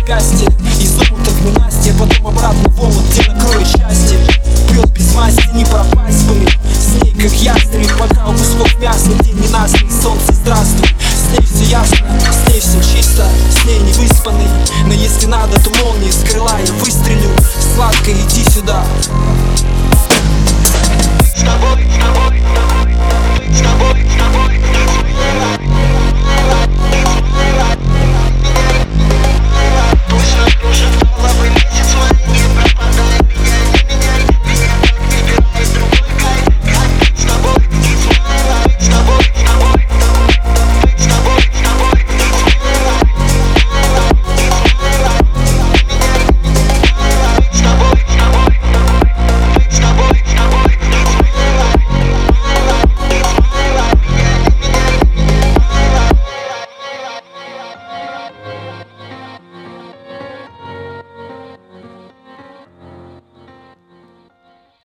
запястье и золото в ненастье, потом обратно в омут, где накроет счастье. Пьет без масти, не пропасть бы с ней, как ястреб, пока у кусков мяса день ненастный, солнце здравствуй. С ней все ясно, с ней все чисто, с ней не выспанный. Но если надо, то молнии с крыла я выстрелю. Сладко, иди сюда.